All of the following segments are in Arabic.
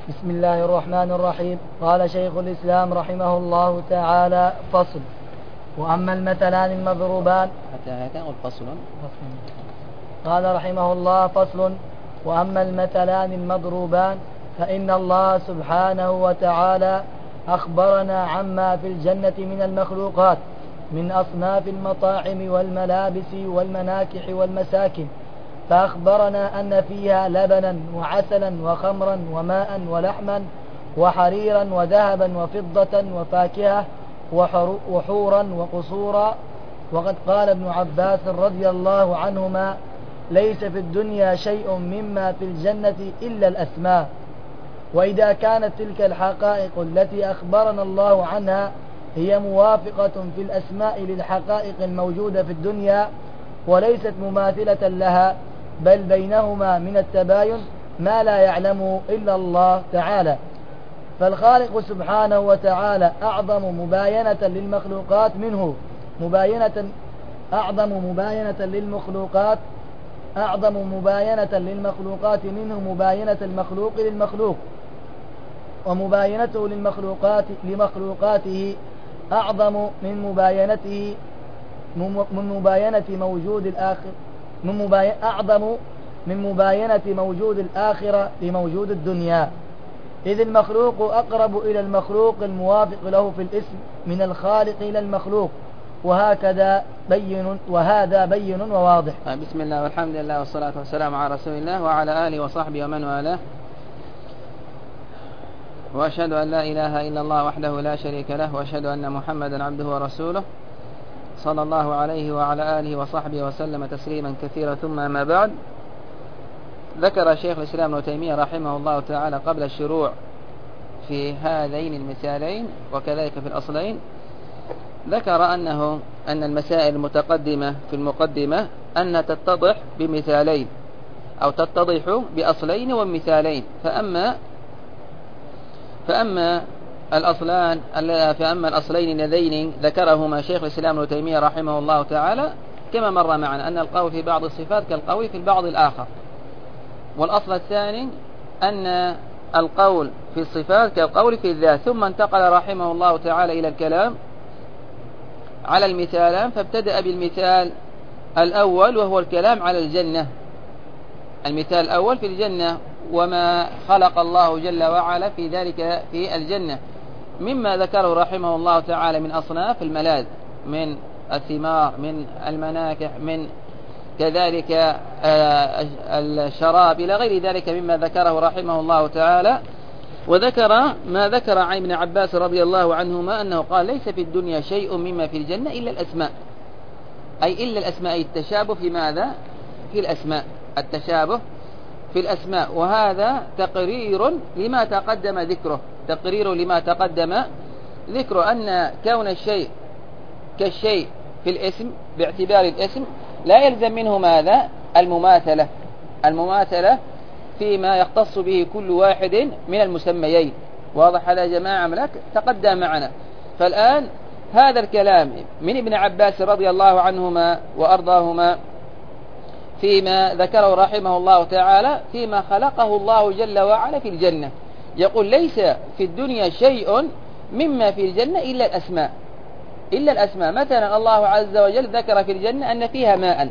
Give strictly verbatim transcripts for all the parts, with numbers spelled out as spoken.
بسم الله الرحمن الرحيم. قال شيخ الإسلام رحمه الله تعالى: فصل. وأما المثلان المضروبان حتى هذا فصل. قال رحمه الله: فصل. وأما المثلان المضروبان فإن الله سبحانه وتعالى أخبرنا عما في الجنة من المخلوقات من أصناف المطاعم والملابس والمناكح والمساكن، فأخبرنا أن فيها لبنا وعسلا وخمرا وماء ولحما وحريرا وذهبا وفضة وفاكهة وحورا وقصورا. وقد قال ابن عباس رضي الله عنهما: ليس في الدنيا شيء مما في الجنة إلا الأسماء. وإذا كانت تلك الحقائق التي أخبرنا الله عنها هي موافقة في الأسماء للحقائق الموجودة في الدنيا وليست مماثلة لها، بل بينهما من التباين ما لا يعلمه إلا الله تعالى، فالخالق سبحانه وتعالى أعظم مباينة للمخلوقات منه مباينة أعظم مباينة للمخلوقات أعظم مباينة للمخلوقات منه مباينة المخلوق للمخلوق، ومباينته للمخلوقات لمخلوقاته أعظم من مباينته من مباينة موجود الآخر من مباين أعظم من مباينة موجود الآخرة لموجود الدنيا، إذ المخلوق أقرب إلى المخلوق الموافق له في الاسم من الخالق إلى المخلوق، وهكذا بين وهذا بين وواضح. بسم الله والحمد لله والصلاة والسلام على رسول الله وعلى آله وصحبه ومن والاه، وأشهد أن لا إله إلا الله وحده لا شريك له، وأشهد أن محمدا عبده ورسوله صلى الله عليه وعلى آله وصحبه وسلم تسليما كثيرا. ثم ما بعد، ذكر شيخ الإسلام ابن تيمية رحمه الله تعالى قبل الشروع في هذين المثالين وكذلك في الأصلين، ذكر أنه أن المسائل المتقدمة في المقدمة أن تتضح بمثالين أو تتضح بأصلين ومثالين، فأما فأما الأصلان فأما الأصلين اللذين ذكرهما شيخ الإسلام ابن تيمية رحمه الله تعالى كما مر معنا أن القول في بعض الصفات كالقول في البعض الآخر، والأصل الثاني أن القول في الصفات كالقول في الذات. ثم انتقل رحمه الله تعالى إلى الكلام على المثالان، فابتدأ بالمثال الأول وهو الكلام على الجنة. المثال الأول في الجنة وما خلق الله جل وعلا في ذلك في الجنة مما ذكره رحمه الله تعالى من أصناف الملاذ، من الثمار، من المناكح، من كذلك الشراب إلى غير ذلك مما ذكره رحمه الله تعالى. وذكر ما ذكر عن ابن عباس رضي الله عنهما أنه قال: ليس في الدنيا شيء مما في الجنة إلا الأسماء، أي إلا الأسماء، التشابه في ماذا؟ في الأسماء، التشابه في الأسماء. وهذا تقرير لما تقدم ذكره تقرير لما تقدم ذكره أن كون الشيء كالشيء في الاسم باعتبار الاسم لا يلزم منه ماذا؟ المماثلة المماثلة فيما يختص به كل واحد من المسميين. واضح هذا يا جماعة؟ ملك تقدم معنا. فالآن هذا الكلام من ابن عباس رضي الله عنهما وأرضاهما فيما ذكره رحمه الله تعالى فيما خلقه الله جل وعلا في الجنة، يقول: ليس في الدنيا شيء مما في الجنة إلا الأسماء إلا الأسماء. مثلا الله عز وجل ذكر في الجنة أن فيها ماء،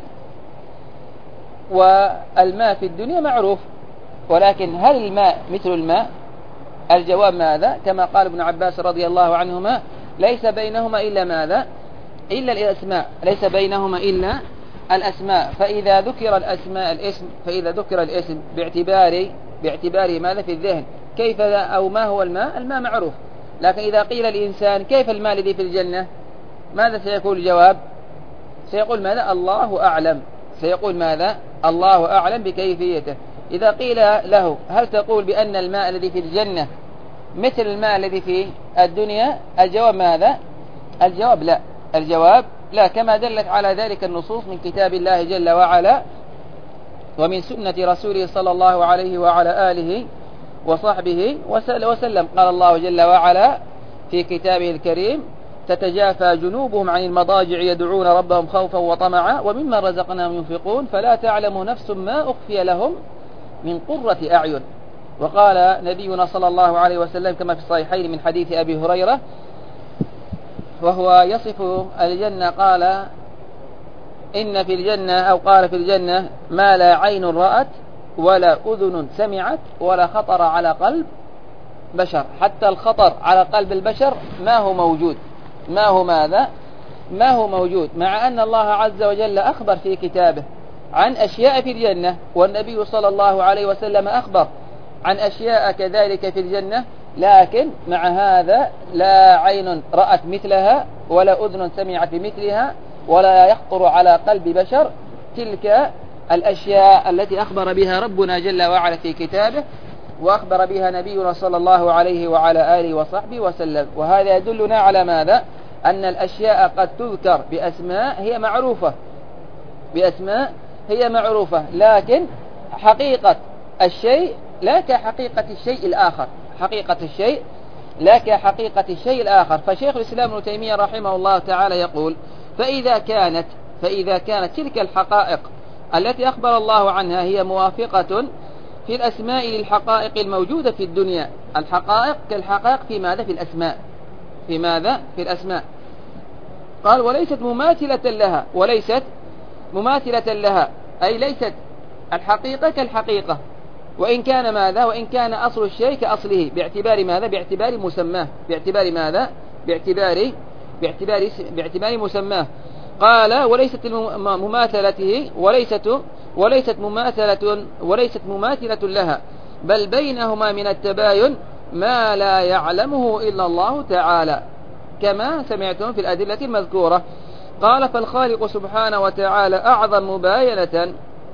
والماء في الدنيا معروف، ولكن هل الماء مثل الماء؟ الجواب ماذا؟ كما قال ابن عباس رضي الله عنهما: ليس بينهما إلا ماذا؟ إلا الأسماء، ليس بينهما إلا الأسماء. فإذا ذكر الأسماء الاسم فإذا ذكر الاسم باعتبار باعتبار ماذا في الذهن؟ كيف أو ما هو الماء؟ الماء معروف. لكن إذا قيل الإنسان كيف الماء الذي في الجنة؟ ماذا سيقول الجواب؟ سيقول ماذا؟ الله أعلم. سيقول ماذا؟ الله أعلم بكيفيته. إذا قيل له: هل تقول بأن الماء الذي في الجنة مثل الماء الذي في الدنيا؟ الجواب ماذا؟ الجواب لا. الجواب لا، كما دلت على ذلك النصوص من كتاب الله جل وعلا ومن سنة رسوله صلى الله عليه وعلى آله وصحبه وسلم. قال الله جل وعلا في كتابه الكريم: تتجافى جنوبهم عن المضاجع يدعون ربهم خوفا وطمعا ومما رزقناهم ينفقون فلا تعلم نفس ما أخفي لهم من قرة أعين. وقال نبينا صلى الله عليه وسلم كما في الصحيحين من حديث أبي هريرة وهو يصف الجنة قال إن في الجنة أو قال في الجنة ما لا عين رأت ولا أذن سمعت ولا خطر على قلب بشر. حتى الخطر على قلب البشر ما هو موجود، ما هو ماذا ما هو موجود، مع أن الله عز وجل أخبر في كتابه عن أشياء في الجنة، والنبي صلى الله عليه وسلم أخبر عن أشياء كذلك في الجنة، لكن مع هذا لا عين رأت مثلها ولا أذن سمعت بمثلها ولا يخطر على قلب بشر تلك الأشياء التي أخبر بها ربنا جل وعلا في كتابه وأخبر بها نبينا صلى الله عليه وعلى آله وصحبه وسلم. وهذا يدلنا على ماذا؟ أن الأشياء قد تذكر بأسماء هي معروفة بأسماء هي معروفة لكن حقيقة الشيء لا كحقيقة الشيء الآخر، حقيقة الشيء لا كحقيقة الشيء الآخر. فشيخ الإسلام ابن تيمية رحمه الله تعالى يقول فإذا كانت فإذا كانت تلك الحقائق التي أخبر الله عنها هي موافقة في الأسماء للحقائق الموجودة في الدنيا، الحقائق كالحقائق في ماذا؟ في الأسماء في ماذا؟ في الأسماء. قال وليست مماثلة لها وليست مماثلة لها أي ليست الحقيقة كالحقيقة، وإن كان ماذا؟ وإن كان أصل الشيء كأصله باعتبار ماذا؟ باعتبار مسماه باعتبار ماذا؟ باعتبار باعتبار باعتبار مسماه. قال وليست مماثلته وليست وليست مماثلة وليست مماثلة لها بل بينهما من التباين ما لا يعلمه إلا الله تعالى كما سمعتم في الأدلة المذكورة. قال فالخالق سبحانه وتعالى أعظم مباينة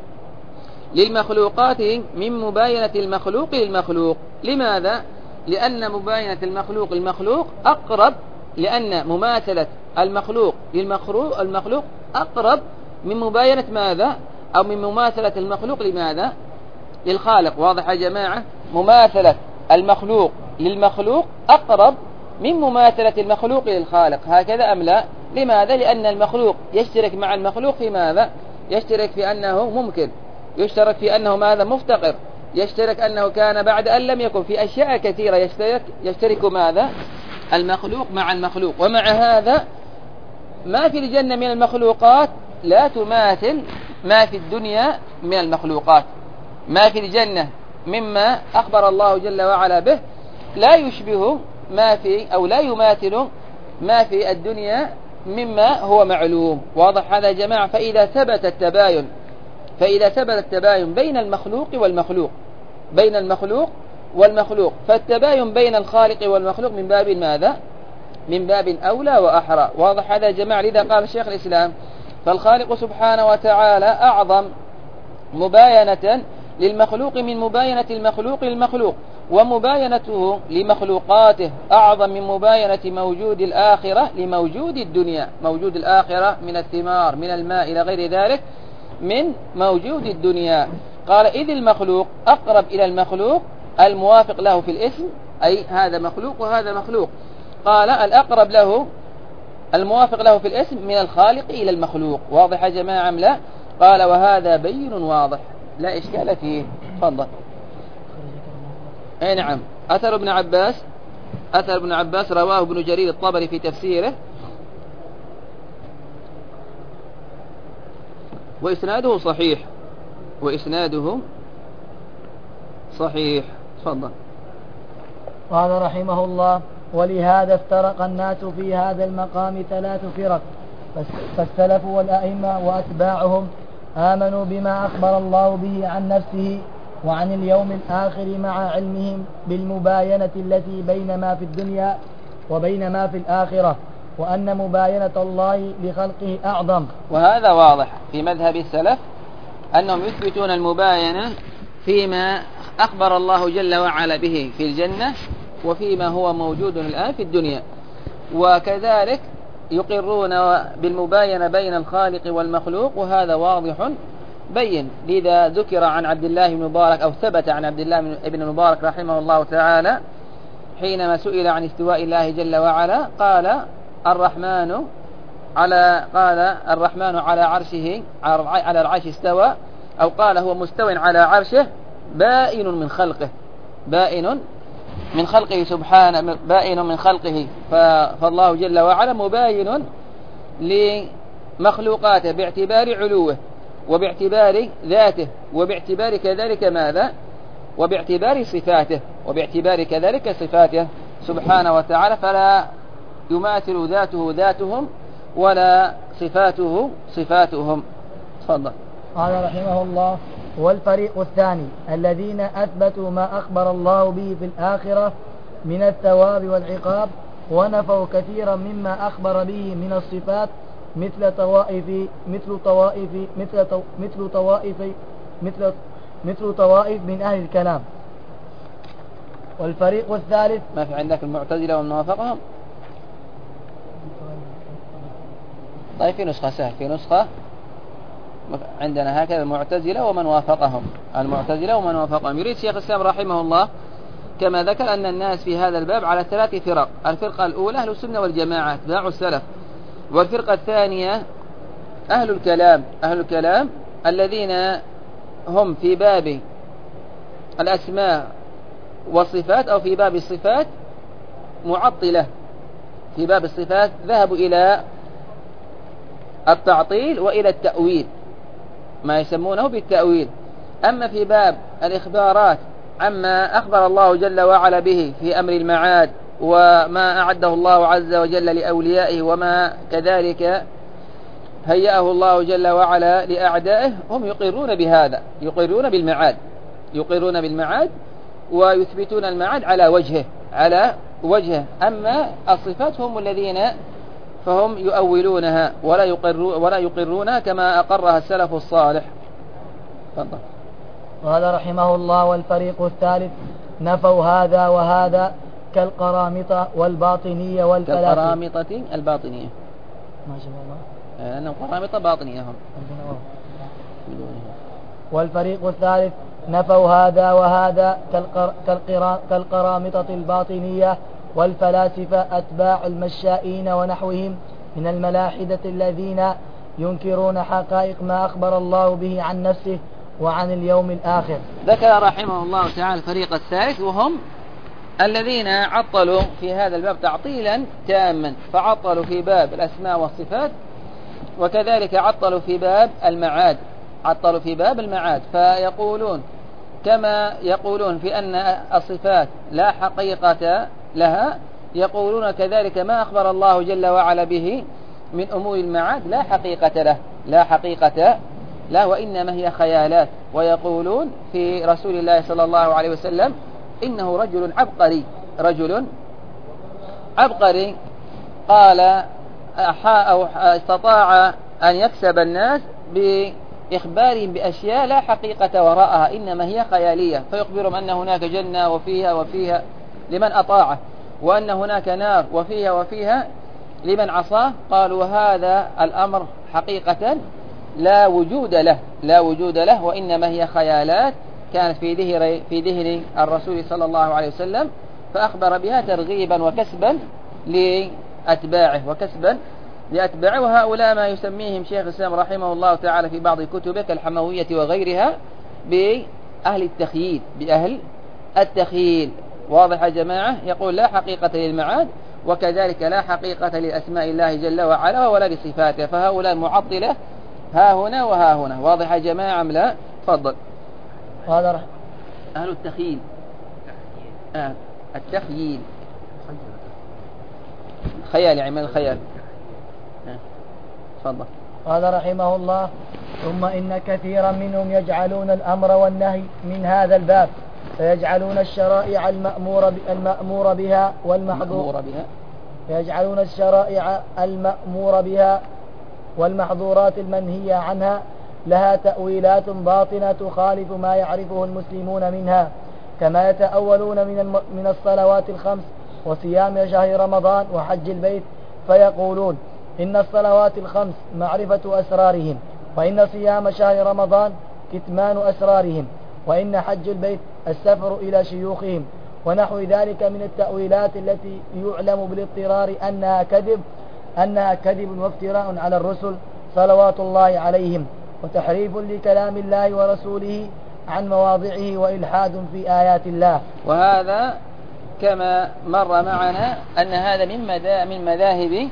للمخلوقات من مباينة المخلوق للمخلوق. لماذا؟ لأن مباينة المخلوق للمخلوق أقرب، لأن مماثلة المخلوق للمخلوق المخلوق أقرب من مباينة ماذا؟ أو من مماثلة المخلوق لماذا؟ للخالق. واضح يا جماعة؟ مماثلة المخلوق للمخلوق أقرب من مماثلة المخلوق للخالق، هكذا أم لا؟ لماذا؟ لأن المخلوق يشترك مع المخلوق في ماذا؟ يشترك في أنه ممكن، يشترك في أنه ماذا؟ مفتقر، يشترك أنه كان بعد أن لم يكن، في أشياء كثيرة يشترك يشترك ماذا؟ المخلوق مع المخلوق. ومع هذا ما في الجنة من المخلوقات لا تماثل ما في الدنيا من المخلوقات. ما في الجنة مما أخبر الله جل وعلا به لا يشبه ما في أو لا يماثل ما في الدنيا مما هو معلوم. واضح هذا يا جماعة؟ فإذا ثبت التباين فإذا ثبت التباين بين المخلوق والمخلوق بين المخلوق والمخلوق فالتباين بين الخالق والمخلوق من باب ماذا؟ من باب أولى وأحرى. واضح هذا يا جماعة؟ لذا قال الشيخ الإسلام فالخالق سبحانه وتعالى أعظم مباينة للمخلوق من مباينة المخلوق للمخلوق، ومباينته لمخلوقاته أعظم من مباينة موجود الآخرة لموجود الدنيا. موجود الآخرة من الثمار من الماء إلى غير ذلك من موجود الدنيا. قال إذ المخلوق أقرب إلى المخلوق الموافق له في الاسم، أي هذا مخلوق وهذا مخلوق. قال الأقرب له الموافق له في الاسم من الخالق إلى المخلوق. واضح يا جماعة أم لا؟ قال وهذا بين واضح لا إشكال فيه. تفضل. أي نعم. أثر ابن عباس أثر ابن عباس رواه ابن جرير الطبري في تفسيره وإسناده صحيح وإسناده صحيح. تفضل. قال رحمه الله ولهذا افترق الناس في هذا المقام ثلاث فرق، فالسلف والأئمة وأتباعهم آمنوا بما أخبر الله به عن نفسه وعن اليوم الآخر مع علمهم بالمباينة التي بين ما في الدنيا وبين ما في الآخرة، وأن مباينة الله لخلقه أعظم. وهذا واضح في مذهب السلف أنهم يثبتون المباينة فيما أخبر الله جل وعلا به في الجنة وفيما هو موجود الآن في الدنيا، وكذلك يقرون بالمباينة بين الخالق والمخلوق، وهذا واضح بين. لذا ذكر عن عبد الله بن مبارك أو ثبت عن عبد الله بن مبارك رحمه الله تعالى حينما سئل عن استواء الله جل وعلا قال الرحمن على قال الرحمن على عرشه على العرش استوى، أو قال هو مستو على عرشه بائن من خلقه. بائن من خلقه سبحانه، بائن من خلقه، فالله جل وعلا مباين لمخلوقاته باعتبار علوه وباعتبار ذاته وباعتبار كذلك ماذا؟ وباعتبار صفاته وباعتبار كذلك صفاته سبحانه وتعالى، فلا يماثل ذاته ذاتهم ولا صفاته صفاتهم. تفضل. قال رحمه الله: والفريق الثاني الذين أثبتوا ما أخبر الله به في الآخرة من الثواب والعقاب، ونفوا كثيرا مما أخبر به من الصفات، مثل طوائف مثل طوائف مثل مثل طوائف مثل مثل طوائف من أهل الكلام. والفريق الثالث، ما في عندك المعتزلة ومن وافقهم؟ طيب في نسخة سهل، في نسخة عندنا هكذا: المعتزلة ومن وافقهم، المعتزلة ومن وافقهم. يريد شيخ الإسلام رحمه الله كما ذكر أن الناس في هذا الباب على ثلاث فرق: الفرقة الأولى أهل السنة والجماعة اتباع السلف، والفرقة الثانية أهل الكلام، أهل الكلام الذين هم في باب الأسماء والصفات أو في باب الصفات معطلة، في باب الصفات ذهبوا إلى التعطيل وإلى التأويل، ما يسمونه بالتأويل. أما في باب الإخبارات عما أخبر الله جل وعلا به في أمر المعاد وما أعده الله عز وجل لأوليائه وما كذلك هيأه الله جل وعلا لأعدائه، هم يقرون بهذا، يقرون بالمعاد، يقرون بالمعاد ويثبتون المعاد على وجهه على وجهه. أما الصفات هم الذين فهم يؤولونها ولا يقرون ولا يقرونها كما أقرها السلف الصالح. تفضل. قال رحمه الله: والفريق الثالث نفوا هذا وهذا كالقرامطة والباطنية والفلاسفة. كالقرامطة الباطنية، ما شاء الله، لأنهم قرامطة باطنية هم. والفريق الثالث نفوا هذا وهذا كالقرامطة الباطنية والفلاسفة أتباع المشائين ونحوهم من الملاحدة الذين ينكرون حقائق ما أخبر الله به عن نفسه وعن اليوم الآخر. ذكر رحمه الله تعالى الفريق الثالث، وهم الذين عطلوا في هذا الباب تعطيلا تاما، فعطلوا في باب الأسماء والصفات، وكذلك عطلوا في باب المعاد، عطلوا في باب المعاد، فيقولون كما يقولون في أن الصفات لا حقيقة لها، يقولون كذلك ما أخبر الله جل وعلا به من أمور المعاد لا حقيقة له، لا حقيقة له، وإنما هي خيالات. ويقولون في رسول الله صلى الله عليه وسلم إنه رجل عبقري، رجل عبقري، قال أو استطاع أن يكسب الناس بإخبارهم بأشياء لا حقيقة وراءها، إنما هي خيالية، فيخبرهم أن هناك جنة وفيها وفيها لمن أطاعه، وأن هناك نار وفيها وفيها لمن عصاه. قالوا هذا الأمر حقيقة لا وجود له، لا وجود له، وإنما هي خيالات كانت في ذهن في ذهن الرسول صلى الله عليه وسلم، فأخبر بها ترغيبا وكسبا لأتباعه وكسبا لأتباعه. وهؤلاء ما يسميهم شيخ الإسلام رحمه الله تعالى في بعض كتبه كالحموية وغيرها بأهل التخييل، بأهل التخييل. واضح يا جماعة؟ يقول لا حقيقة للمعاد، وكذلك لا حقيقة لأسماء الله جل وعلا ولا لصفاته، فهؤلاء معطلة ها هنا وها هنا. واضح يا جماعة أم لا؟ تفضل. هذا أهل التخييل، آه. التخييل خيال، يعني من الخيال. تفضل. قال رحمه الله: ثم إن كثيرا منهم يجعلون الأمر والنهي من هذا الباب، فيجعلون الشرائع المأمور المأمور بها والمحظور بها فيجعلون الشرائع المأمور بها والمحظورات المنهية عنها لها تأويلات باطنة تخالف ما يعرفه المسلمون منها، كما يتأولون من من الصلوات الخمس وصيام شهر رمضان وحج البيت، فيقولون إن الصلوات الخمس معرفة أسرارهم، وإن صيام شهر رمضان كتمان أسرارهم، وإن حج البيت السفر إلى شيوخهم، ونحو ذلك من التأويلات التي يعلم بالاضطرار أنها كذب أنها كذب وافتراء على الرسل صلوات الله عليهم، وتحريف لكلام الله ورسوله عن مواضعه وإلحاد في آيات الله. وهذا كما مر معنا أن هذا من من مذاهب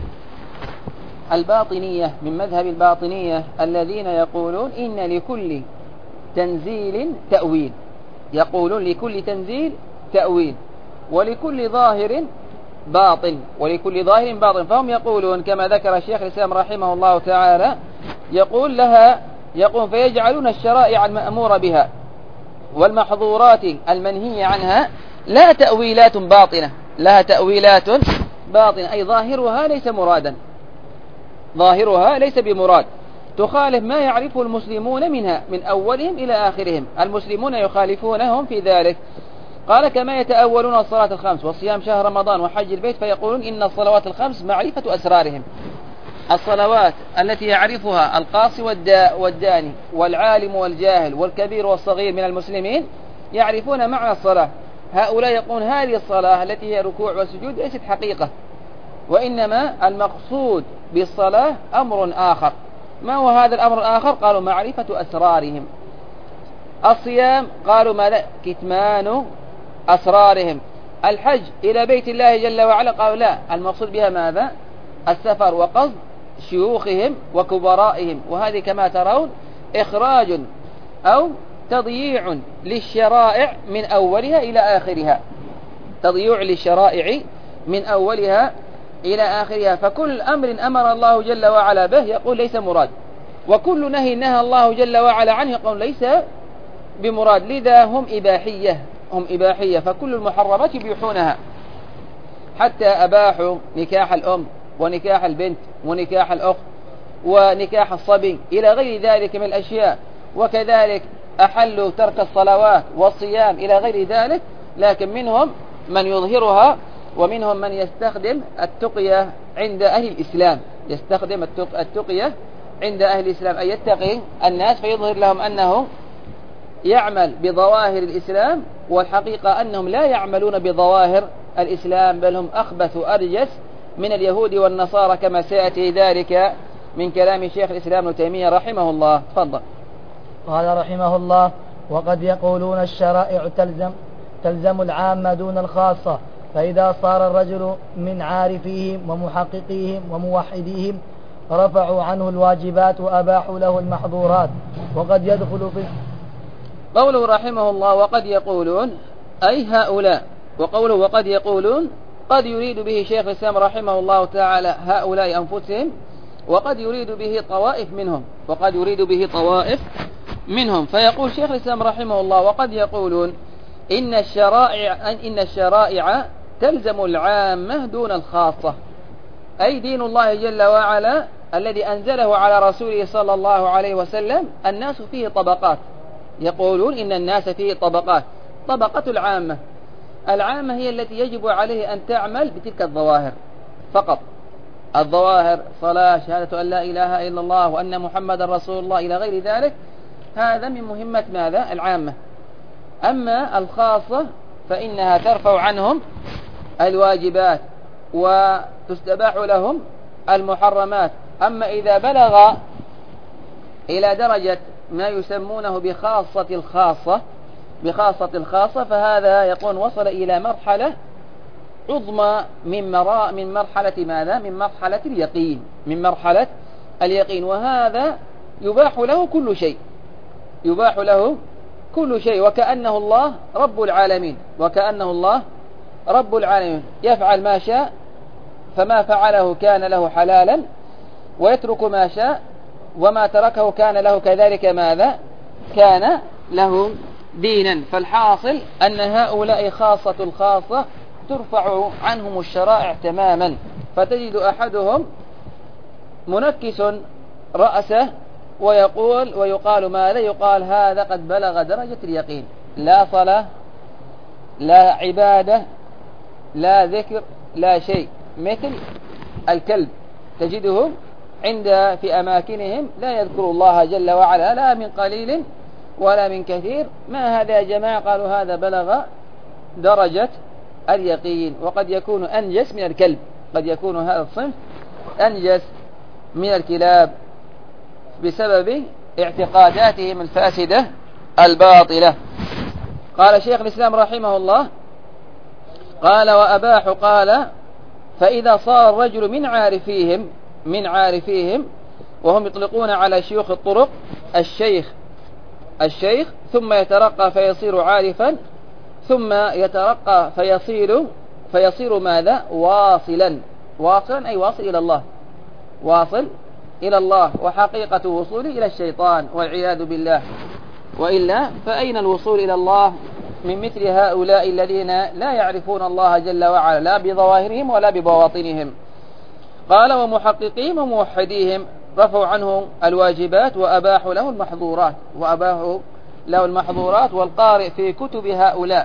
الباطنية، من مذهب الباطنية الذين يقولون إن لكل تنزيل تأويل، يقولون لكل تنزيل تأويل ولكل ظاهر باطن، ولكل ظاهر باطن. فهم يقولون كما ذكر الشيخ الإسلام رحمه الله تعالى، يقول لها يقول فيجعلون الشرائع المأمور بها والمحظورات المنهي عنها لا تأويلات باطنة، لها تأويلات باطنة، أي ظاهرها ليس مرادا، ظاهرها ليس بمراد، تخالف ما يعرفه المسلمون منها من أولهم إلى آخرهم. المسلمون يخالفونهم في ذلك. قال كما يتأولون الصلاة الخمس وصيام شهر رمضان وحج البيت فيقولون إن الصلوات الخمس معرفة أسرارهم، الصلوات التي يعرفها القاصي والداني والعالم والجاهل والكبير والصغير من المسلمين يعرفون معنى الصلاة. هؤلاء يقولون هذه الصلاة التي هي ركوع وسجود ليست حقيقة، وإنما المقصود بالصلاة أمر آخر. ما هو هذا الأمر الآخر؟ قالوا معرفة أسرارهم. الصيام قالوا ماذا؟ كتمان أسرارهم. الحج إلى بيت الله جل وعلا قالوا لا، المقصود بها ماذا؟ السفر وقصد شيوخهم وكبرائهم. وهذه كما ترون إخراج أو تضييع للشرائع من أولها إلى آخرها، تضييع للشرائع من أولها إلى آخرها. فكل أمر أمر الله جل وعلا به يقول ليس مراد، وكل نهي نهى الله جل وعلا عنه يقول ليس بمراد. لذا هم إباحية، هم إباحية، فكل المحرمات يبيحونها، حتى أباحوا نكاح الأم ونكاح البنت ونكاح الأخت ونكاح الصبي إلى غير ذلك من الأشياء. وكذلك أحلوا ترك الصلوات والصيام إلى غير ذلك. لكن منهم من يظهرها، ومنهم من يستخدم التقية عند أهل الإسلام، يستخدم التقية عند أهل الإسلام، أي يتقي الناس فيظهر لهم أنه يعمل بظواهر الإسلام، والحقيقة أنهم لا يعملون بظواهر الإسلام، بل هم أخبث أرجس من اليهود والنصارى كما سيأتي ذلك من كلام شيخ الإسلام ابن تيمية رحمه الله. تفضل. قال رحمه الله: وقد يقولون الشرائع تلزم تلزم العامة دون الخاصة، فإذا صار الرجل من عارفيهم ومحققيهم وموحديهم رفعوا عنه الواجبات وأباحوا له المحظورات. وقد يدخل في قوله رحمه الله وقد يقولون أي هؤلاء، وقوله وقد يقولون قد يريد به شيخ الإسلام رحمه الله تعالى هؤلاء أنفسهم، وقد يريد به طوائف منهم، وقد يريد به طوائف منهم. فيقول شيخ الإسلام رحمه الله وقد يقولون إن الشرائع إن الشرائع تلزم العامة دون الخاصة، أي دين الله جل وعلا الذي أنزله على رسوله صلى الله عليه وسلم الناس فيه طبقات. يقولون إن الناس فيه طبقات. طبقة العامة، العامة هي التي يجب عليه أن تعمل بتلك الظواهر فقط، الظواهر صلاة، شهادة أن لا إله إلا الله وأن محمد رسول الله إلى غير ذلك. هذا من مهمة ماذا؟ العامة. أما الخاصة فإنها ترفع عنهم الواجبات وتستباح لهم المحرمات. أما إذا بلغ إلى درجة ما يسمونه بخاصة الخاصة بخاصة الخاصة فهذا يكون وصل إلى مرحلة عظمى من مراء من مرحلة ماذا؟ من مرحلة اليقين، من مرحلة اليقين. وهذا يباح له كل شيء، يباح له كل شيء، وكأنه الله رب العالمين، وكأنه الله رب العالمين يفعل ما شاء، فما فعله كان له حلالا، ويترك ما شاء، وما تركه كان له كذلك ماذا؟ كان له دينا. فالحاصل أن هؤلاء خاصة الخاصة ترفع عنهم الشرائع تماما. فتجد أحدهم منكس رأسه ويقول ويقال ماذا؟ يقال هذا قد بلغ درجة اليقين، لا صلاة لا عبادة لا ذكر لا شيء، مثل الكلب تجده عند في أماكنهم لا يذكر الله جل وعلا لا من قليل ولا من كثير. ما هذا يا جماعة؟ قالوا هذا بلغ درجة اليقين. وقد يكون أنجس من الكلب، قد يكون هذا الصنف أنجس من الكلاب بسبب اعتقاداتهم الفاسدة الباطلة. قال شيخ الإسلام رحمه الله قال وأباح قال فإذا صار الرجل من عارفيهم من عارفيهم وهم يطلقون على شيوخ الطرق الشيخ الشيخ ثم يترقى فيصير عارفا ثم يترقى فيصير فيصير ماذا؟ واصلا واصلا أي واصل إلى الله واصل إلى الله وحقيقة وصوله إلى الشيطان والعياذ بالله. وإلا فأين الوصول إلى الله من مثل هؤلاء الذين لا يعرفون الله جل وعلا لا بظواهرهم ولا ببواطنهم. قال ومحققين وموحديهم رفعوا عنه الواجبات وأباحوا له المحظورات وأباحوا له المحظورات. والقارئ في كتب هؤلاء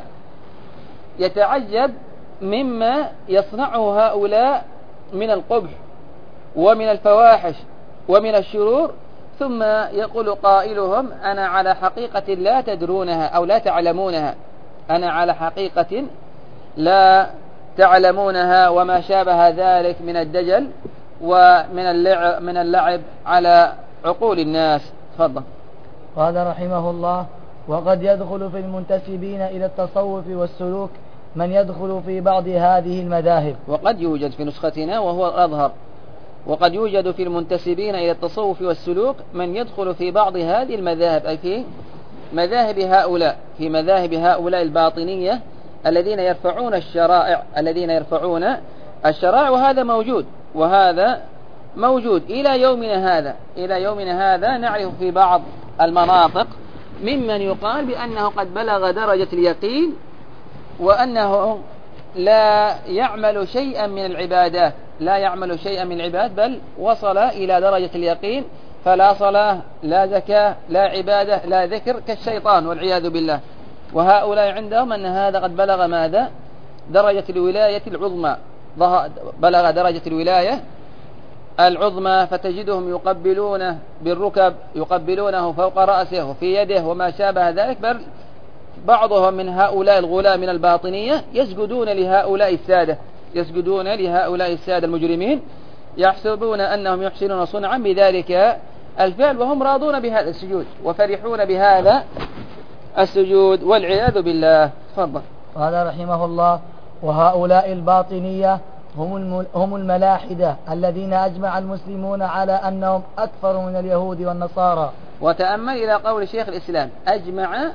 يتعجب مما يصنعه هؤلاء من القبح ومن الفواحش ومن الشرور ثم يقول قائلهم أنا على حقيقة لا تدرونها أو لا تعلمونها أنا على حقيقة لا تعلمونها وما شابه ذلك من الدجل ومن اللعب, من اللعب على عقول الناس. تفضل. قال رحمه الله وقد يدخل في المنتسبين إلى التصوف والسلوك من يدخل في بعض هذه المذاهب. وقد يوجد في نسختنا وهو الأظهر وقد يوجد في المنتسبين إلى التصوف والسلوك من يدخل في بعض هذه المذاهب أي في مذاهب هؤلاء في مذاهب هؤلاء الباطنية الذين يرفعون الشرائع الذين يرفعون الشرائع وهذا موجود وهذا موجود إلى يومنا هذا إلى يومنا هذا نعرف في بعض المناطق ممن يقال بأنه قد بلغ درجة اليقين وأنه لا يعمل شيئا من العبادات لا يعمل شيئا من العباد بل وصل إلى درجة اليقين فلا صلاة لا زكاة لا عبادة لا ذكر كالشيطان والعياذ بالله. وهؤلاء عندهم أن هذا قد بلغ ماذا؟ درجة الولاية العظمى بلغ درجة الولاية العظمى فتجدهم يقبلونه بالركب يقبلونه فوق رأسه وفي يده وما شابه ذلك بل بعضهم من هؤلاء الغلاة من الباطنية يسجدون لهؤلاء السادة يسجدون لهؤلاء السادة المجرمين يحسبون أنهم يحسنون صنعا بذلك الفعل وهم راضون بهذا السجود وفرحون بهذا السجود والعياذ بالله. تفضل. قال رحمه الله وهؤلاء الباطنية هم هم الملاحدة الذين أجمع المسلمون على أنهم أكثر من اليهود والنصارى. وتأمل إلى قول شيخ الإسلام أجمع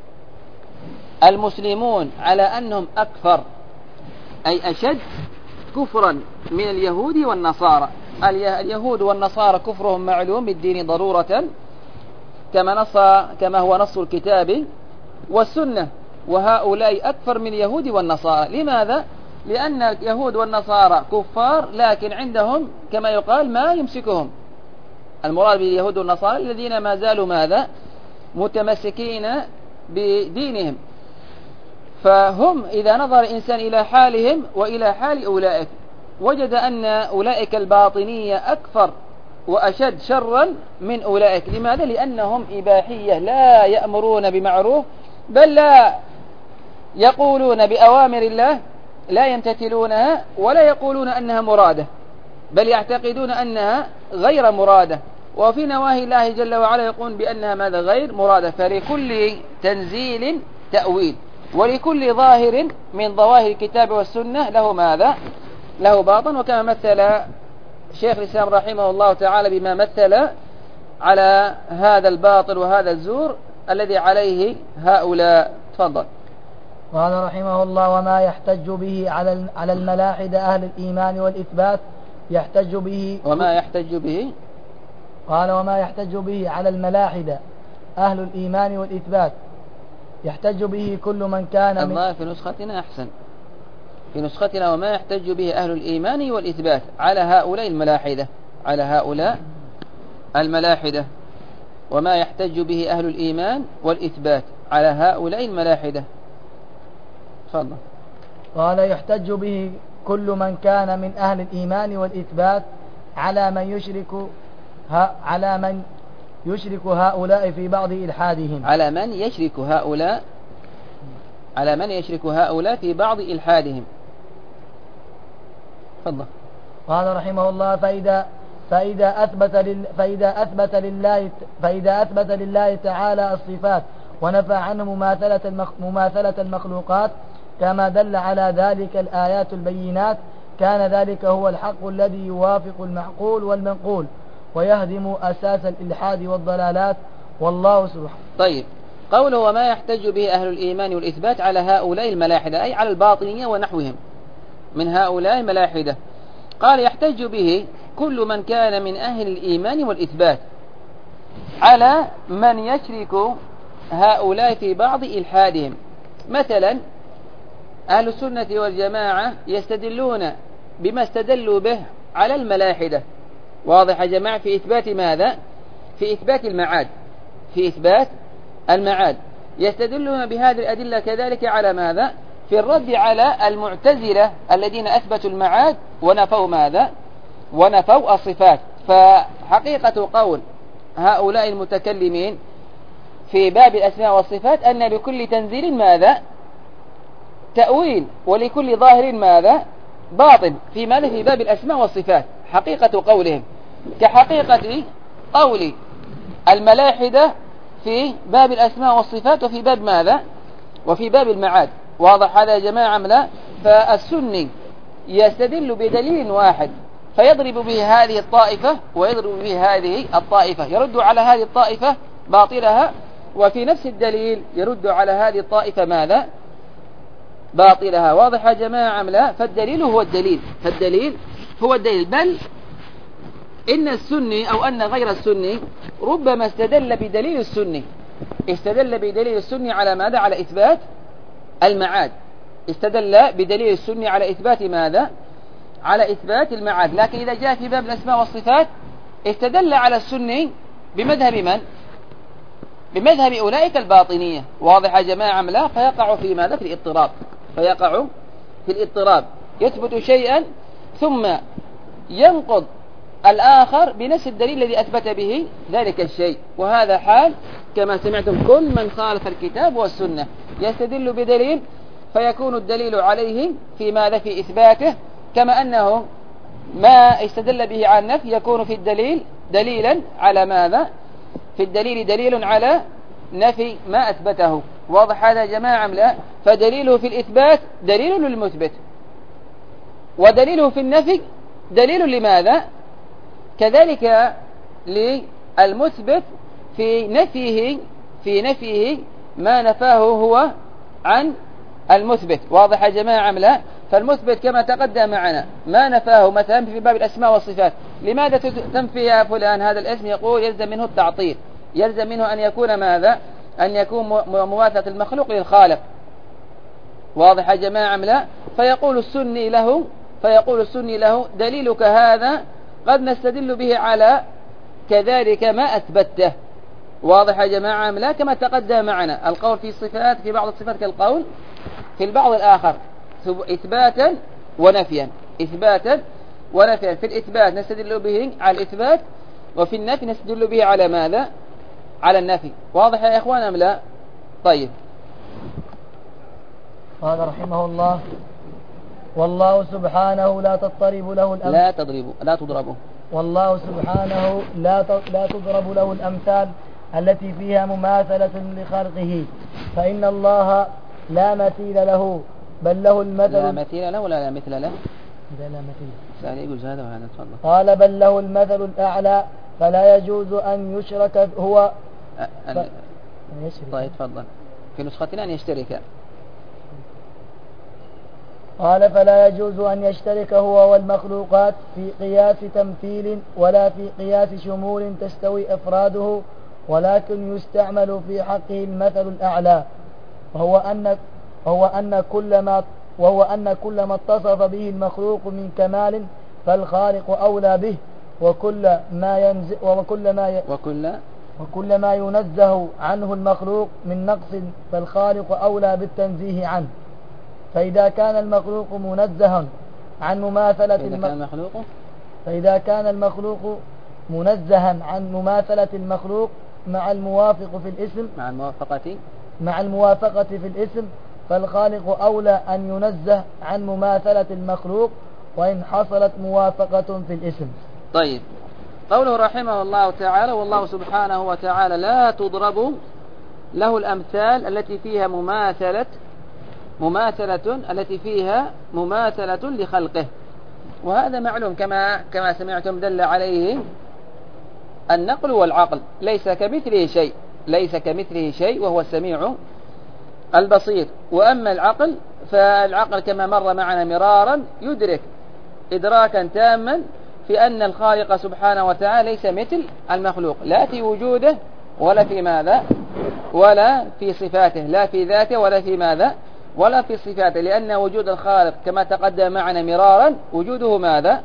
المسلمون على أنهم أكثر أي أشد كفرا من اليهود والنصارى. اليهود والنصارى كفرهم معلوم بالدين ضرورة كما نص كما هو نص الكتاب والسنة وهؤلاء أكثر من اليهود والنصارى. لماذا؟ لأن اليهود والنصارى كفار لكن عندهم كما يقال ما يمسكهم. المراد باليهود والنصارى الذين ما زالوا ماذا؟ متمسكين بدينهم. فهم إذا نظر الإنسان إلى حالهم وإلى حال أولئك وجد أن أولئك الباطنية أكثر وأشد شرا من أولئك. لماذا؟ لأنهم إباحية لا يأمرون بمعروف بل لا يقولون بأوامر الله لا يمتثلونها ولا يقولون أنها مرادة بل يعتقدون أنها غير مرادة وفي نواهي الله جل وعلا يقولون بأنها ماذا؟ غير مرادة. فلكل تنزيل تأويل ولكل ظاهر من ظواهر الكتاب والسنة له ماذا؟ له باطن. وكما مثل شيخ الإسلام رحمه الله تعالى بما مثل على هذا الباطل وهذا الزور الذي عليه هؤلاء. تفضل. قال رحمه الله وما يحتج به على على الملاحدة أهل الإيمان والإثبات يحتج به وما يحتج به قال وما يحتج به على الملاحدة أهل الإيمان والإثبات يحتج به كل من كان من الله في نسختنا أحسن في نسختنا وما يحتج به أهل الإيمان والإثبات على هؤلاء الملاحدة على هؤلاء الملاحدة وما يحتج به أهل الإيمان والإثبات على هؤلاء الملاحدة. تفضل. قال يحتج به كل من كان من أهل الإيمان والإثبات على من يشرك على من يشرك هؤلاء في بعض إلحادهم على من يشرك هؤلاء على من يشرك هؤلاء في بعض إلحادهم. تفضل. قال رحمه الله فإذا فإذا أثبت لل فإذا أثبت لله فإذا أثبت لله تعالى الصفات ونفى عنه مماثلة, المخ... مماثلة المخلوقات كما دل على ذلك الآيات البينات، كان ذلك هو الحق الذي يوافق المعقول والمنقول ويهدم أساس الإلحاد والضلالات. والله سبحانه. طيب، قوله وما يحتج به أهل الإيمان والإثبات على هؤلاء الملاحدة، أي على الباطنية ونحوهم من هؤلاء الملاحدة. قال يحتج به كل من كان من أهل الإيمان والإثبات على من يشرك هؤلاء في بعض إلحادهم. مثلا أهل السنة والجماعة يستدلون بما استدلوا به على الملاحدة، واضح يا جماعة، في إثبات ماذا؟ في إثبات المعاد، في إثبات المعاد يستدلون بهذه الأدلة كذلك على ماذا؟ في الرد على المعتزلة الذين أثبتوا المعاد ونفوا ماذا؟ ونفوا الصفات. فحقيقة قول هؤلاء المتكلمين في باب الأسماء والصفات أن لكل تنزيل ماذا؟ تأويل، ولكل ظاهر ماذا؟ باطن. في ماذا؟ في باب الأسماء والصفات. حقيقة قولهم كحقيقة قول الملاحدة في باب الأسماء والصفات وفي باب ماذا؟ وفي باب المعاد. واضح هذا يا جماعة أم لا؟ فالسني يستدل بدليل واحد فيضرب به هذه الطائفة ويضرب به هذه الطائفة، يرد على هذه الطائفة باطلها، وفي نفس الدليل يرد على هذه الطائفة ماذا؟ باطلها. واضح يا جماعة أم لا؟ فالدليل هو الدليل، فالدليل هو الدليل. بل إن السني أو أن غير السني ربما استدل بدليل السني، استدل بدليل السني على ماذا؟ على إثبات المعاد. استدل بدليل السني على إثبات ماذا؟ على إثبات المعاد. لكن إذا جاء في باب الأسماء والصفات استدل على السني بمذهب من؟ بمذهب أولئك الباطنية. واضح يا جماعة أم لا؟ فيقع في ماذا؟ في الاضطراب، فيقع في الاضطراب، يثبت شيئا ثم ينقض الآخر بنفس الدليل الذي أثبت به ذلك الشيء. وهذا حال كما سمعتم كل من خالف الكتاب والسنة، يستدل بدليل فيكون الدليل عليه في ماذا؟ في إثباته، كما أنه ما استدل به على النفي يكون في الدليل دليلا على ماذا؟ في الدليل دليل على نفي ما أثبته. واضح هذا يا جماعة أم لا؟ فدليله في الإثبات دليل للمثبت، ودليله في النفي دليل لماذا؟ كذلك للمثبت في نفيه في نفيه ما نفاه هو عن المثبت. واضح يا جماعة أم لا؟ فالمثبت كما تقدم معنا ما نفاه مثلا في باب الأسماء والصفات، لماذا تنفي يا فلان هذا الاسم؟ يقول يلزم منه التعطيل، يلزم منه أن يكون ماذا؟ أن يكون موافقة المخلوق للخالق. واضح يا جماعة أم لا؟ فيقول السني له فيقول السني له دليلك هذا قد نستدل به على كذلك ما أثبته. واضح يا جماعة أم لا؟ كما تقدم معنا القول في الصفات في بعض الصفات كالقول في البعض الآخر إثباتا ونفيا، إثباتا ونفيا. في الإثبات نستدل به على الإثبات، وفي النفي نستدل به على ماذا؟ على النفي. واضح يا إخوان أم لا؟ طيب. قال رحمه الله: والله سبحانه لا تضطرب له الأمثال لا تضرب لا تضربه والله سبحانه لا لا تضرب له الأمثال التي فيها مماثلة لخلقه، فإن الله لا مثيل له بل له المثل. لا مثيل له ولا لا مثل له؟ لا لا مثيل. سأل يقول هذا وهذا. تفضل. قال: بل له المثل الأعلى فلا يجوز أن يشرك هو ف... أن... طيب تفضل. في نسختنا أن يشترك. قال: فلا يجوز أن يشترك هو والمخلوقات في قياس تمثيل ولا في قياس شمول تستوي أفراده، ولكن يستعمل في حقه المثل الأعلى، وهو أن وهو أن كل ما وهو أن كل ما اتصف به المخلوق من كمال فالخالق أولى به، وكل ما ينز وكل ما ي... وكل وكل ما ينزه عنه المخلوق من نقص فالخالق أولى بالتنزيه عنه. فإذا كان المخلوق منزها عن مماثلة فإذا الم... كان المخلوق فإذا كان المخلوق منزها عن مماثلة المخلوق مع الموافق في الاسم مع الموافقة مع الموافقة في الاسم فالخالق أولى أن ينزه عن مماثلة المخلوق وإن حصلت موافقة في الاسم. طيب، قوله رحمه الله تعالى: والله سبحانه وتعالى لا تضرب له الأمثال التي فيها مماثلة مماثلة التي فيها مماثلة لخلقه، وهذا معلوم كما كما سمعتم دل عليه النقل والعقل، ليس كمثله شيء ليس كمثله شيء وهو السميع البصير. وأما العقل فالعقل كما مر معنا مرارا يدرك إدراكا تاما في أن الخالق سبحانه وتعالى ليس مثل المخلوق، لا في وجوده ولا في ماذا ولا في صفاته، لا في ذاته ولا في ماذا ولا في صفاته، لأن وجود الخالق كما تقدم معنا مرارا وجوده ماذا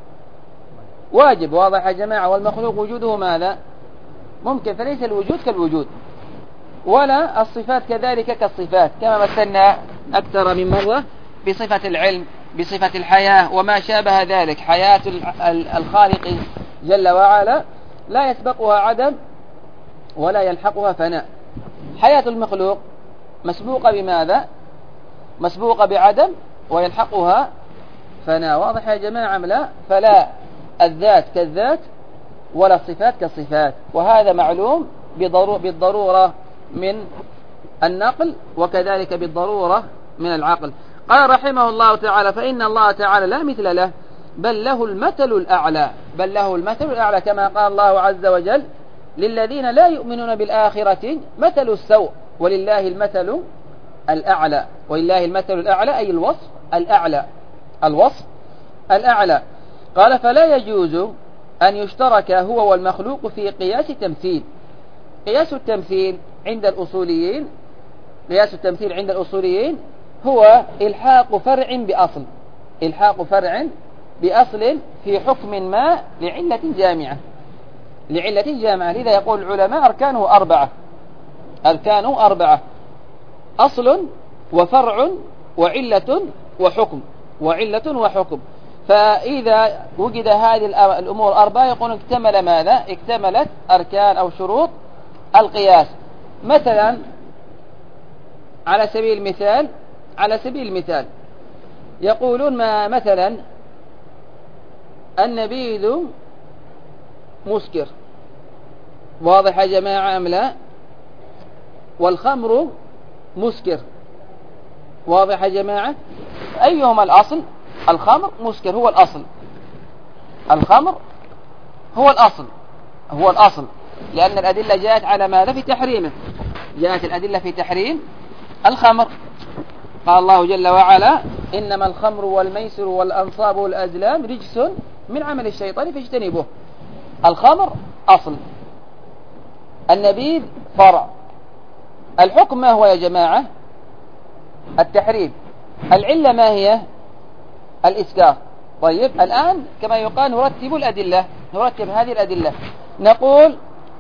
واجب، واضح يا جماعة، والمخلوق وجوده ماذا ممكن، فليس الوجود كالوجود ولا الصفات كذلك كالصفات، كما مثلنا أكثر من مرة بصفة العلم بصفة الحياة وما شابه ذلك. حياة الخالق جل وعلا لا يسبقها عدم ولا يلحقها فناء، حياة المخلوق مسبوقة بماذا مسبوقة بعدم ويلحقها فناء، واضح يا جماعة أم لا؟ فلا الذات كالذات ولا الصفات كالصفات، وهذا معلوم بالضرورة من النقل وكذلك بالضرورة من العقل. قال رحمه الله تعالى: فإن الله تعالى لا مثل له بل له المثل الأعلى بل له المثل الأعلى كما قال الله عز وجل: للذين لا يؤمنون بالآخرة مثل السوء ولله المثل الأعلى. ولله المثل الأعلى أي الوصف الأعلى الوصف الأعلى. قال: فلا يجوز أن يشترك هو والمخلوق في قياس التمثيل. قياس التمثيل عند الأصوليين قياس التمثيل عند الأصوليين هو إلحاق فرع بأصل إلحاق فرع بأصل في حكم ما لعلة جامعة لعلة جامعة لذا يقول العلماء أركانه أربعة أركانه أربعة: أصل وفرع وعلة وحكم وعلة وحكم. فإذا وجد هذه الأمور الأربعة يقول اكتمل ماذا اكتملت أركان أو شروط القياس. مثلا على سبيل المثال على سبيل المثال يقولون ما مثلا النبيذ مسكر، واضح يا جماعة أم لا؟ والخمر مسكر، واضح يا جماعة؟ أيهما الأصل؟ الخمر مسكر هو الأصل الخمر هو الأصل هو الأصل لأن الأدلة جاءت على ماذا في تحريمه جاءت الأدلة في تحريم الخمر. قال الله جل وعلا: إنما الخمر والميسر والأنصاب والأزلام رجس من عمل الشيطان فاجتنبوه. الخمر أصل، النبيذ فرع. الحكم ما هو يا جماعة؟ التحريم. العلة ما هي؟ الإسكار. طيب الآن كما يقال نرتب الأدلة نرتب هذه الأدلة نقول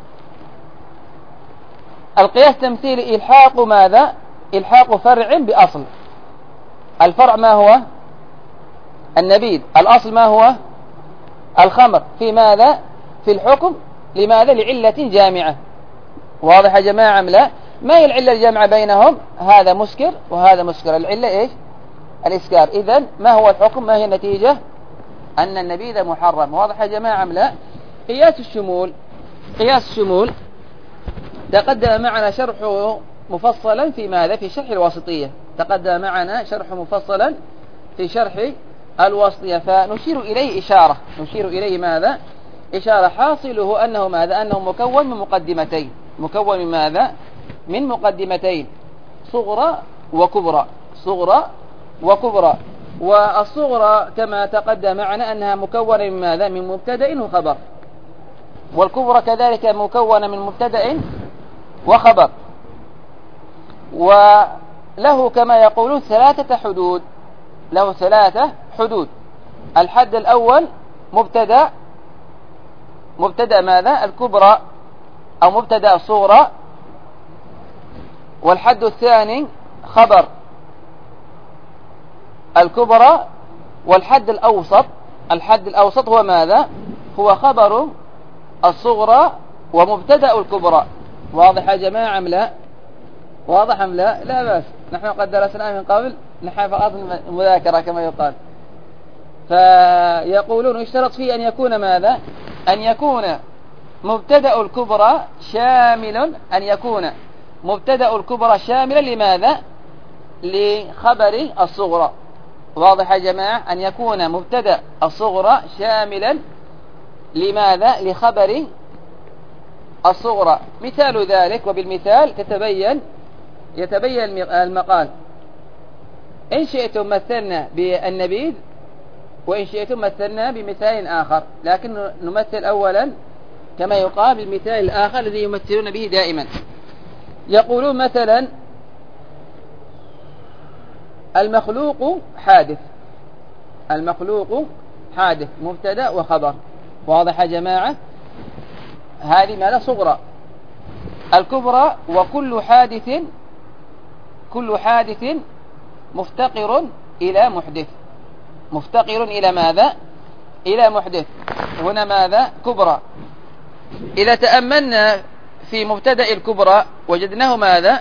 القياس تمثيل إلحاق ماذا؟ إلحاق فرع بأصل. الفرع ما هو؟ النبيذ. الأصل ما هو؟ الخمر. في ماذا؟ في الحكم. لماذا؟ لعلة جامعة. واضح يا جماعة أم لا؟ ما هي العلة الجامعة بينهم؟ هذا مسكر وهذا مسكر. العلة إيش؟ الإسكار. إذن ما هو الحكم؟ ما هي النتيجة؟ أن النبيذ محرم. واضح يا جماعة أم لا؟ قياس الشمول قياس الشمول تقدم معنا شرحه مفصلا في ماذا؟ في شرح الواسطية. تقدم معنا شرح مفصلا في شرح الواسطية، فنشير إليه إشارة نشير إليه ماذا؟ إشارة. حاصله أنه ماذا؟ أنه مكون من مقدمتين مكون من ماذا؟ من مقدمتين صغرى وكبرى صغرى وكبرى. والصغرى كما تقدم معنا أنها مكونة من ماذا؟ من مبتدأ وخبر. والكبرى كذلك مكونة من مبتدأ وخبر. وله كما يقولون ثلاثة حدود له ثلاثة حدود. الحد الأول مبتدأ مبتدأ ماذا؟ الكبرى أو مبتدأ الصغرى. والحد الثاني خبر الكبرى. والحد الأوسط الحد الأوسط هو ماذا؟ هو خبر الصغرى ومبتدأ الكبرى. واضح يا جماعة أم لا؟ واضح أم لا؟ لا بأس، نحن قد درسنا من قبل نحن فقط المذاكرة كما يقال. فيقولون يشترط فيه أن يكون ماذا؟ أن يكون مبتدأ الكبرى شامل أن يكون مبتدأ الكبرى شاملا لماذا؟ لخبر الصغرى. واضح يا جماعة؟ أن يكون مبتدأ الصغرى شاملا لماذا؟ لخبر الصغرى. مثال ذلك، وبالمثال تتبين يتبين المقال. إن شئتم مثلنا بالنبيذ، وإن شئتم مثلنا بمثال آخر، لكن نمثل أولا كما يقال بالمثال الآخر الذي يمثلون به دائما. يقولون مثلا المخلوق حادث. المخلوق حادث مبتدأ وخبر. واضح يا جماعة؟ هذه ماذا؟ صغرى. الكبرى وكل حادث كل حادث مفتقر إلى محدث. مفتقر إلى ماذا؟ إلى محدث. هنا ماذا؟ كبرى. إذا تأملنا في مبتدأ الكبرى وجدناه ماذا؟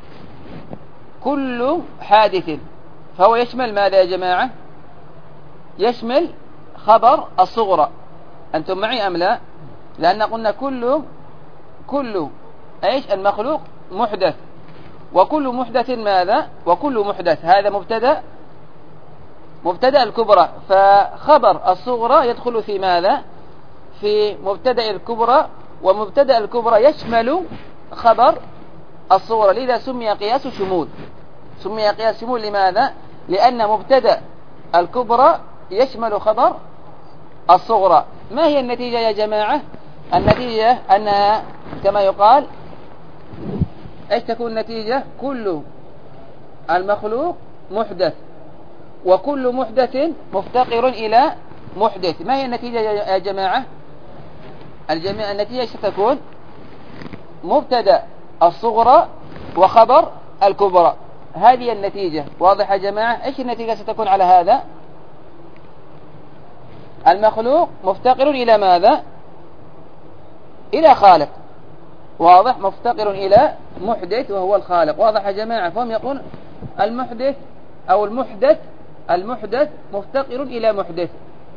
كل حادث، فهو يشمل ماذا يا جماعة؟ يشمل خبر الصغرى. أنتم معي أم لا؟ لأن قلنا كل كل إيش؟ المخلوق محدث، وكل محدث ماذا؟ وكل محدث هذا مبتدأ مبتدأ الكبرى، فخبر الصغرى يدخل في ماذا؟ في مبتدأ الكبرى، ومبتدأ الكبرى يشمل خبر الصغرى، لذا سمي قياس شمول. سمي قياس شمول لماذا؟ لأن مبتدأ الكبرى يشمل خبر الصغرى. ما هي النتيجة يا جماعة؟ النتيجة أنها كما يقال ايش تكون النتيجة؟ كل المخلوق محدث، وكل محدث مفتقر إلى محدث. ما هي النتيجة يا جماعة؟ الجميع النتيجة ستكون مبتدأ الصغرى وخبر الكبرى. هذه النتيجة. واضح يا جماعة؟ ايش النتيجة ستكون على هذا؟ المخلوق مفتقر إلى ماذا؟ إلى خالق. واضح؟ مفتقر إلى محدث وهو الخالق. واضح يا جماعة؟ فهم يقول المحدث أو المحدث المحدث مفتقر إلى محدث.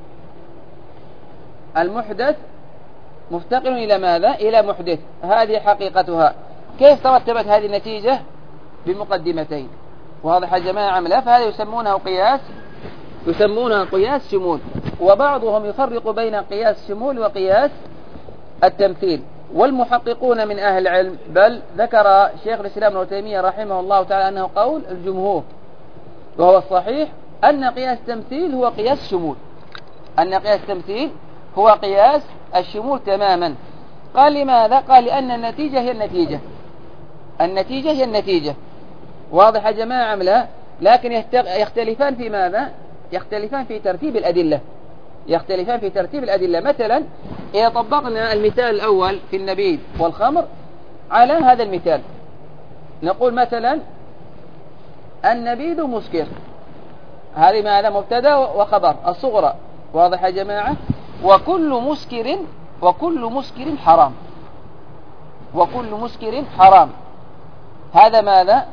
المحدث مفتقر إلى ماذا؟ إلى محدث. هذه حقيقتها. كيف ترتبت هذه النتيجة؟ بمقدمتين. واضح يا جماعة أم لا؟ فهذا يسمونه قياس يسمونه قياس شمول. وبعضهم يفرق بين قياس شمول وقياس التمثيل. والمحققون من أهل العلم بل ذكر شيخ الإسلام ابن تيمية رحمه الله تعالى أنه قول الجمهور، وهو الصحيح، أن قياس التمثيل هو قياس شمول. أن قياس التمثيل هو قياس الشمول تماما. قال لماذا؟ قال لأن النتيجة هي النتيجة. النتيجة هي النتيجة. واضح يا جماعة أم لا؟ لكن يختلفان في ماذا؟ يختلفان في ترتيب الأدلة. يختلفان في ترتيب الأدلة. مثلا إذا طبقنا المثال الأول في النبيذ والخمر على هذا المثال، نقول مثلا النبيذ مسكر. هذه ماذا؟ مبتدا وخبر الصغرى. واضح يا جماعة؟ وكل مسكر وكل مسكر حرام. وكل مسكر حرام. هذا ماذا؟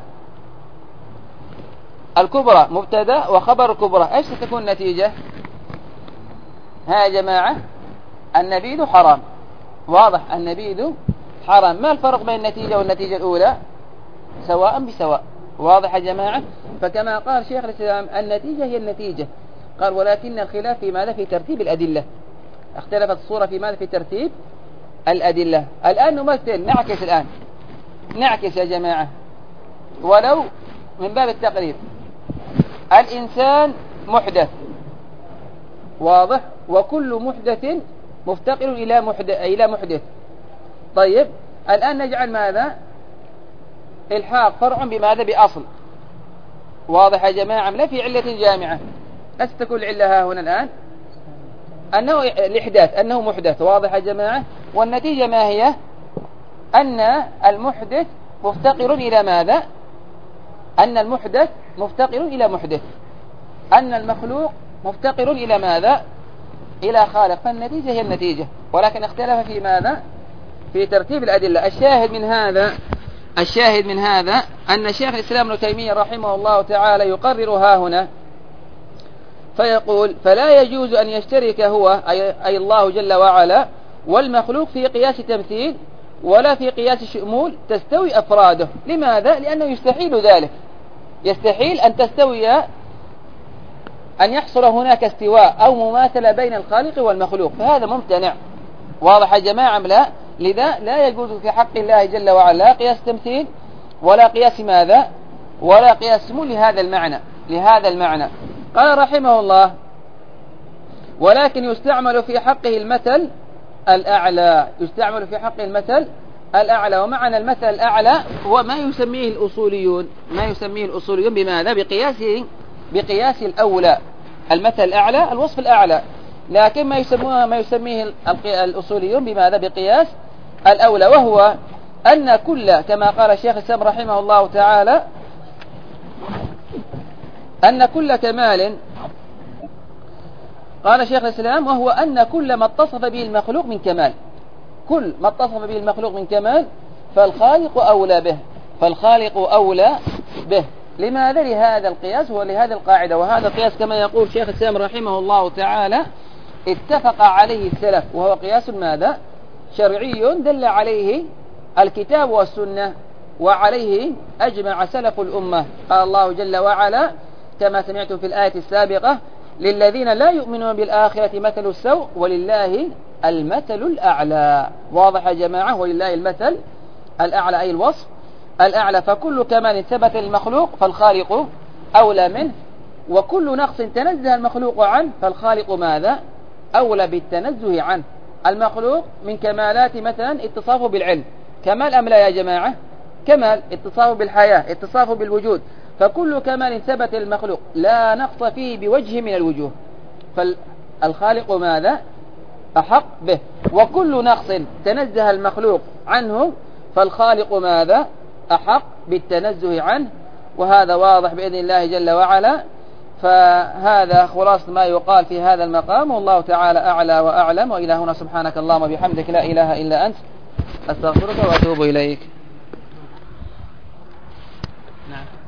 الكبرى مبتدا وخبر الكبرى. ايش ستكون النتيجة؟ ها يا جماعة؟ النبيذ حرام. واضح؟ النبيذ حرام. ما الفرق بين النتيجة والنتيجة الأولى؟ سواء بسواء. واضح يا جماعة؟ فكما قال شيخ الإسلام النتيجة هي النتيجة. قال ولكن الخلاف في ماذا؟ في ترتيب الأدلة. اختلفت الصورة في ماذا؟ في ترتيب الأدلة. الآن نمثل، نعكس الآن نعكس يا جماعة ولو من باب التقريب. الإنسان محدث. واضح؟ وكل محدث مفتقر إلى محدث إلى محدث. طيب الآن نجعل ماذا؟ الحاق فرع بماذا؟ بأصل. واضح يا جماعة؟ لا في علة جامعة. أستكون العلة ها هنا الآن أنه الإحداث، أنه محدث. واضح يا جماعة؟ والنتيجة ما هي؟ أن المحدث مفتقر إلى ماذا؟ أن المحدث مفتقر إلى محدث. أن المخلوق مفتقر إلى ماذا؟ إلى خالق. فالنتيجة هي النتيجة، ولكن اختلف في ماذا؟ في ترتيب الأدلة. الشاهد من هذا الشاهد من هذا أن شيخ الإسلام ابن تيمية رحمه الله تعالى يقرر ها هنا فيقول فلا يجوز أن يشترك هو أي الله جل وعلا والمخلوق في قياس تمثيل ولا في قياس الشمول تستوي أفراده. لماذا؟ لأنه يستحيل ذلك، يستحيل أن تستوي، أن يحصل هناك استواء أو مماثلة بين الخالق والمخلوق، فهذا ممتنع. واضح يا جماعة لا؟ لذا لا يجوز في حق الله جل وعلا قياس تمثيل ولا قياس ماذا؟ ولا قياس شمول لهذا المعنى، لهذا المعنى. قال رحمه الله: ولكن يستعمل في حقه المثل الأعلى، يستعمل في حقه المثل الأعلى. ومعنى المثل الأعلى هو ما يسميه الأصوليون، ما يسميه الأصوليون بماذا؟ بقياس بقياس الأولى. المثل الأعلى الوصف الأعلى، لكن ما يسموها ما يسميه الأصوليون بماذا؟ بقياس الأولى، وهو أن كل، كما قال الشيخ الإسلام رحمه الله تعالى، أن كل كمال، قال شيخ الإسلام، وهو أن كل ما اتصف به المخلوق من كمال، كل ما اتصف به المخلوق من كمال فالخالق أولى به، فالخالق أولى به. لماذا؟ لهذا القياس ولهذه القاعدة. وهذا القياس كما يقول شيخ الإسلام رحمه الله تعالى اتفق عليه السلف، وهو قياس ماذا؟ شرعي دل عليه الكتاب والسنة، وعليه أجمع سلف الأمة. قال الله جل وعلا كما سمعتم في الآية السابقة: للذين لا يؤمنون بالآخرة مثل السوء ولله المثل الأعلى. واضح يا جماعة؟ ولله المثل الأعلى أي الوصف الأعلى. فكل كمال ثبت للمخلوق فالخالق أولى منه، وكل نقص تنزه المخلوق عنه فالخالق ماذا؟ أولى بالتنزه عنه. المخلوق من كمالات مثلا اتصافه بالعلم، كمال أم لا يا جماعة؟ كمال. اتصافه بالحياة، اتصافه بالوجود. فكل كمال ثبت للمخلوق لا نقص فيه بوجه من الوجوه فالخالق ماذا؟ أحق به. وكل نقص تنزه المخلوق عنه فالخالق ماذا؟ أحق بالتنزه عنه. وهذا واضح بإذن الله جل وعلا. فهذا خلاصة ما يقال في هذا المقام، والله تعالى أعلى وأعلم. وإلى هنا سبحانك اللهم وبحمدك لا إله إلا أنت أستغفرك وأتوب إليك. نعم.